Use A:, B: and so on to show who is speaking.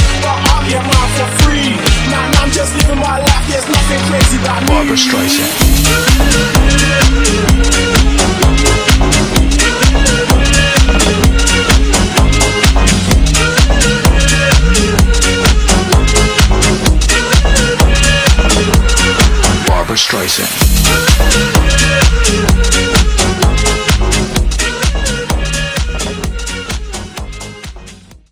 A: but I'll get mine for free. Now I'm just living my life, there's nothing crazy about me.
B: Barbra Streisand. Barbra Streisand.